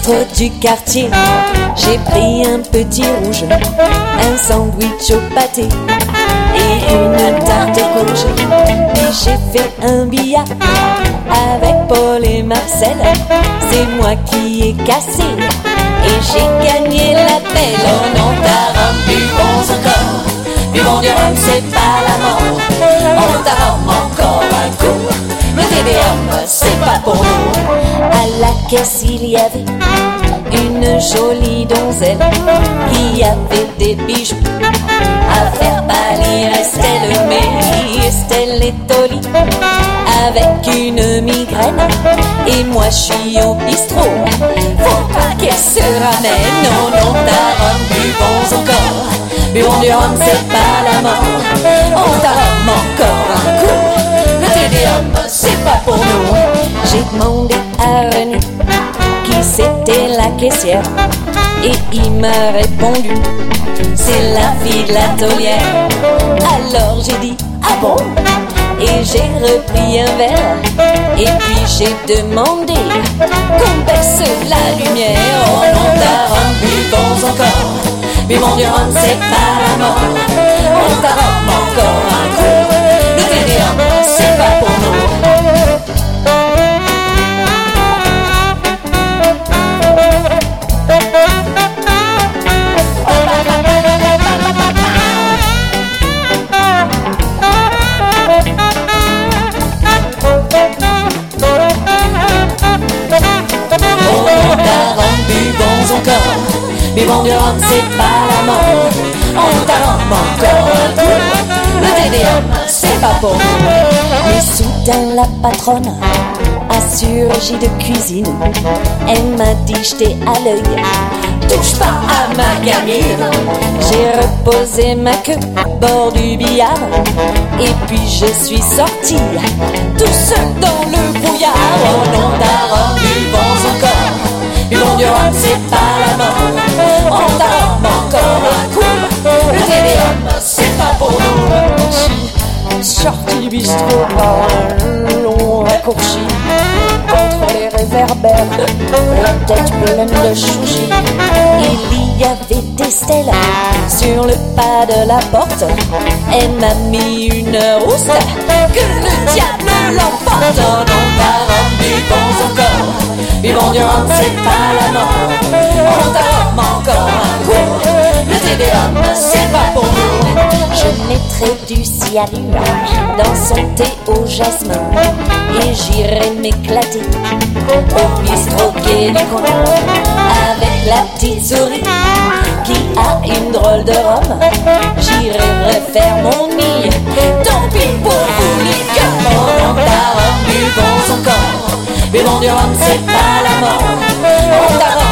métro du quartier, j'ai pris un petit rouge, un sandwich au pâté et une tarte rouge. Puis j'ai fait un billard avec Paul et Marcel. C'est moi qui ai cassé et j'ai gagné la belle. Oh non, t'as rendu bons encore. Buvons du rhum, c'est pas la mort. On t'a encore un coup. Le TDM, c'est pas pour nous. À la caisse, il y avait une jolie donzelle qui avait des bijoux à faire pâlir Estelle. Mais Estelle est au lit avec une migraine et moi je suis au bistrot. Faut pas qu'elle se ramène. Non, non, t'as rendu bons encore. Buvons du rhum, c'est pas la mort. On t'a encore un coup. Le TDM, c'est pas pour nous. J'ai demandé à René qui c'était la caissière et il m'a répondu c'est la fille de la taulière. Alors j'ai dit ah bon, et j'ai repris un verre et puis j'ai demandé qu'on baisse la lumière. Oh non, t'as rendu bons encore. Buvons du rhum, c'est pas la mort. On t'a encore un coup. Le TDM, c'est pas pour nous. Buvons du rhum, c'est pas la mort. On t'a encore un coup. Le TDM, c'est pas pour nous. Mais soudain la patronne a surgi de cuisine. Elle m'a dit j'étais à l'œil, touche pas à ma gamine. J'ai reposé ma queue au bord du billard et puis je suis sortie tout seul dans le brouillard. Oh non, t'as rendu bons encore. Buvons du rhum, c'est pas la mort. On t'a encore un coup. Le TDM, c'est pas pour nous. Je suis sorti du bistrot par un long raccourci contre les réverbères, la tête pleine de chouchis. Il y avait Estelle sur le pas de la porte. Elle m'a mis une rouste que le diable l'emporte. Oh non, t'as rendu bons encore. Buvons du rhum, c'est pas la mort. On t'a encore un coup. Le TDM, c'est pas pour nous. Je mettrai du cyanure dans son thé au jasmin et j'irai m'éclater au bistrot quai du coin avec la petite souris qui a une drôle de rhum. J'irai refaire mon nid. Tant pis pour vous les gars. On t'a rendu bons encore. Buvons du rhum, c'est pas la mort. On t'a